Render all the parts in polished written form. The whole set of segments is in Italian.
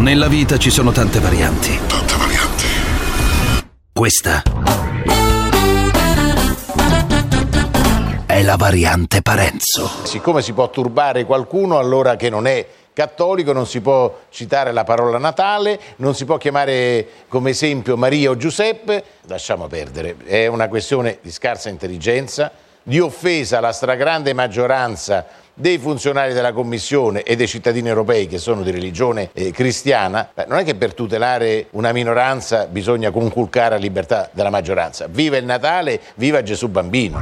Nella vita ci sono tante varianti. Tante varianti. Questa è la variante Parenzo. Siccome si può turbare qualcuno allora che non è cattolico, non si può citare la parola Natale, non si può chiamare come esempio Maria o Giuseppe, lasciamo perdere, è una questione di scarsa intelligenza, di offesa alla stragrande maggioranza dei funzionari della Commissione e dei cittadini europei che sono di religione cristiana. Non è che per tutelare una minoranza bisogna conculcare la libertà della maggioranza. Viva il Natale, viva Gesù Bambino!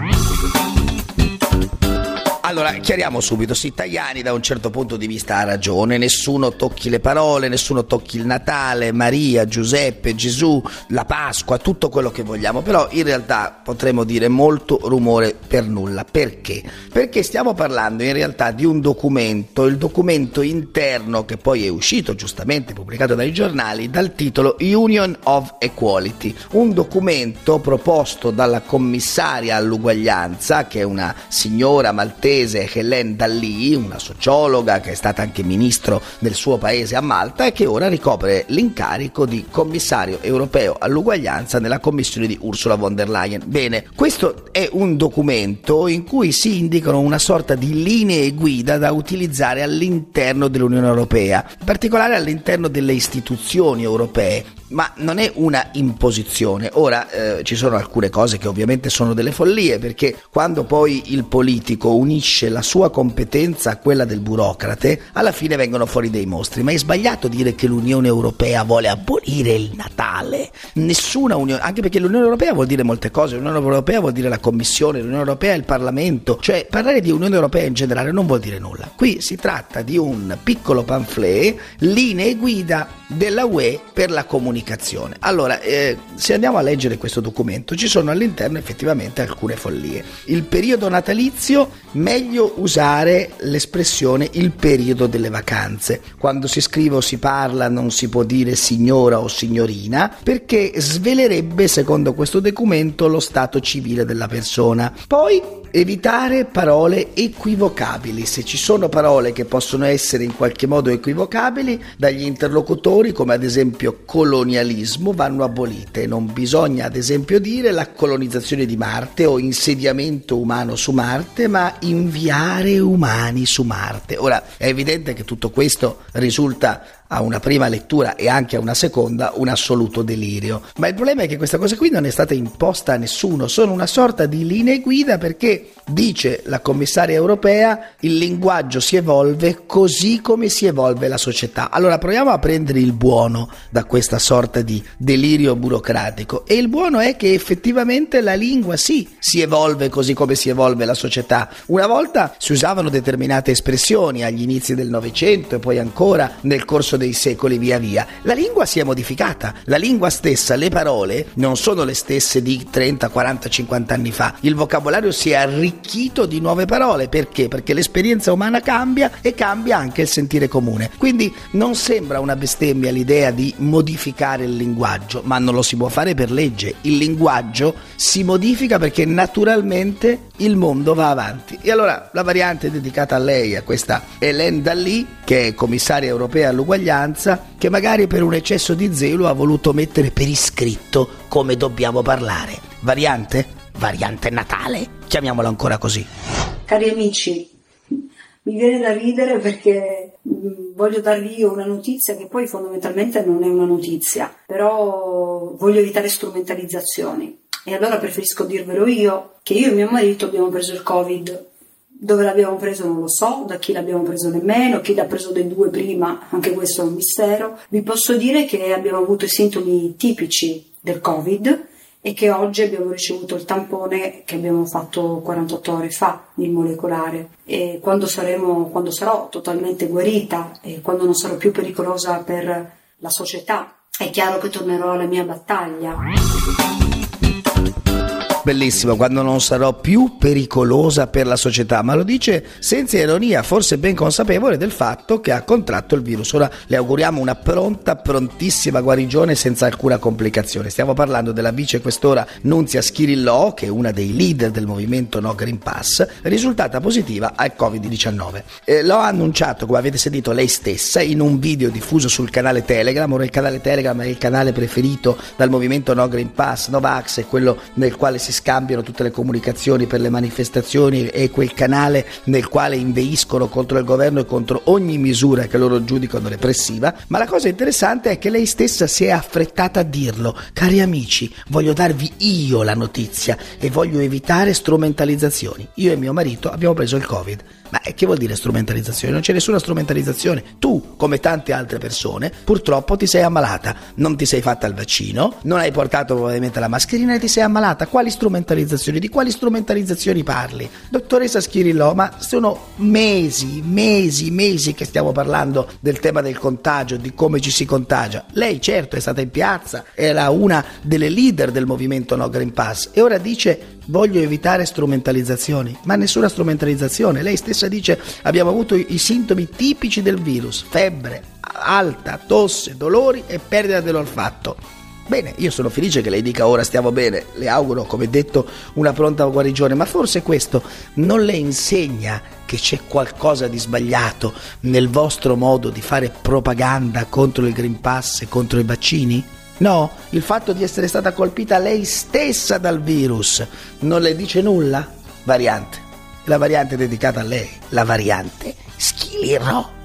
Allora, chiariamo subito, sì, Tajani da un certo punto di vista ha ragione, nessuno tocchi le parole, nessuno tocchi il Natale, Maria, Giuseppe, Gesù, la Pasqua, tutto quello che vogliamo, però in realtà potremmo dire molto rumore per nulla. Perché? Perché stiamo parlando in realtà di un documento, il documento interno che poi è uscito giustamente, pubblicato dai giornali, dal titolo Union of Equality, un documento proposto dalla commissaria all'uguaglianza, che è una signora maltese, Hélène Dalli, una sociologa che è stata anche ministro del suo paese a Malta e che ora ricopre l'incarico di commissario europeo all'uguaglianza nella commissione di Ursula von der Leyen. Bene, questo è un documento in cui si indicano una sorta di linee guida da utilizzare all'interno dell'Unione Europea, in particolare all'interno delle istituzioni europee, ma non è una imposizione. Ora ci sono alcune cose che ovviamente sono delle follie, perché quando poi il politico unisce la sua competenza a quella del burocrate, alla fine vengono fuori dei mostri. Ma è sbagliato dire che l'Unione Europea vuole abolire il Natale. Nessuna Unione, anche perché l'Unione Europea vuol dire molte cose. L'Unione Europea vuol dire la Commissione, l'Unione Europea è il Parlamento, cioè parlare di Unione Europea in generale non vuol dire nulla. Qui si tratta di un piccolo pamphlet, linee guida della UE per la comunicazione. Allora, se andiamo a leggere questo documento, ci sono all'interno effettivamente alcune follie. Il periodo natalizio, meglio usare l'espressione il periodo delle vacanze. Quando si scrive o si parla non si può dire signora o signorina, perché svelerebbe, secondo questo documento, lo stato civile della persona. Poi evitare parole equivocabili. Se ci sono parole che possono essere in qualche modo equivocabili dagli interlocutori, come ad esempio colonialismo, vanno abolite. Non bisogna ad esempio dire la colonizzazione di Marte o insediamento umano su Marte, ma inviare umani su Marte. Ora, è evidente che tutto questo risulta a una prima lettura e anche a una seconda un assoluto delirio, ma il problema è che questa cosa qui non è stata imposta a nessuno, sono una sorta di linee guida, perché dice la commissaria europea il linguaggio si evolve così come si evolve la società. Allora proviamo a prendere il buono da questa sorta di delirio burocratico, e il buono è che effettivamente la lingua sì si evolve così come si evolve la società. Una volta si usavano determinate espressioni agli inizi del Novecento e poi ancora nel corso dei secoli via via. La lingua si è modificata, la lingua stessa, le parole non sono le stesse di 30, 40, 50 anni fa. Il vocabolario si è arricchito di nuove parole. Perché? Perché l'esperienza umana cambia e cambia anche il sentire comune. Quindi non sembra una bestemmia l'idea di modificare il linguaggio, ma non lo si può fare per legge. Il linguaggio si modifica perché naturalmente il mondo va avanti. E allora la variante è dedicata a lei, a questa Hélène Dalli, che è commissaria europea all'uguaglianza, che magari per un eccesso di zelo ha voluto mettere per iscritto come dobbiamo parlare. Variante? Variante Natale? Chiamiamola ancora così. Cari amici, mi viene da ridere perché voglio darvi io una notizia che poi fondamentalmente non è una notizia, però voglio evitare strumentalizzazioni. E allora preferisco dirvelo io, che io e mio marito abbiamo preso il Covid. Dove l'abbiamo preso non lo so, da chi l'abbiamo preso nemmeno, chi l'ha preso dei due prima, anche questo è un mistero. Vi posso dire che abbiamo avuto i sintomi tipici del Covid e che oggi abbiamo ricevuto il tampone che abbiamo fatto 48 ore fa, il molecolare. E quando sarò totalmente guarita e quando non sarò più pericolosa per la società, è chiaro che tornerò alla mia battaglia. Bellissimo, quando non sarò più pericolosa per la società, ma lo dice senza ironia, forse ben consapevole del fatto che ha contratto il virus. Ora le auguriamo una prontissima guarigione senza alcuna complicazione. Stiamo parlando della vicequestora Nunzia Schirillò, che è una dei leader del movimento No Green Pass, risultata positiva al Covid-19. Lo ha annunciato, come avete sentito, lei stessa in un video diffuso sul canale Telegram. Ora il canale Telegram è il canale preferito dal movimento No Green Pass, Novax, è quello nel quale si scambiano tutte le comunicazioni per le manifestazioni, è quel canale nel quale inveiscono contro il governo e contro ogni misura che loro giudicano repressiva. Ma la cosa interessante è che lei stessa si è affrettata a dirlo: cari amici, voglio darvi io la notizia e voglio evitare strumentalizzazioni. Io e mio marito abbiamo preso il Covid. Ma che vuol dire strumentalizzazione? Non c'è nessuna strumentalizzazione. Tu, come tante altre persone, purtroppo ti sei ammalata, non ti sei fatta il vaccino, non hai portato probabilmente la mascherina e ti sei ammalata. Quali strumentalizzazioni? Di quali strumentalizzazioni parli? Dottoressa Schirillò, ma sono mesi che stiamo parlando del tema del contagio, di come ci si contagia. Lei certo è stata in piazza, era una delle leader del movimento No Green Pass e ora dice: voglio evitare strumentalizzazioni. Ma nessuna strumentalizzazione. Lei stessa dice: abbiamo avuto i sintomi tipici del virus, febbre alta, tosse, dolori e perdita dell'olfatto. Bene, io sono felice che lei dica ora stiamo bene, le auguro, come detto, una pronta guarigione, ma forse questo non le insegna che c'è qualcosa di sbagliato nel vostro modo di fare propaganda contro il Green Pass e contro i vaccini? No, il fatto di essere stata colpita lei stessa dal virus non le dice nulla? Variante, la variante dedicata a lei, la variante Schirillò.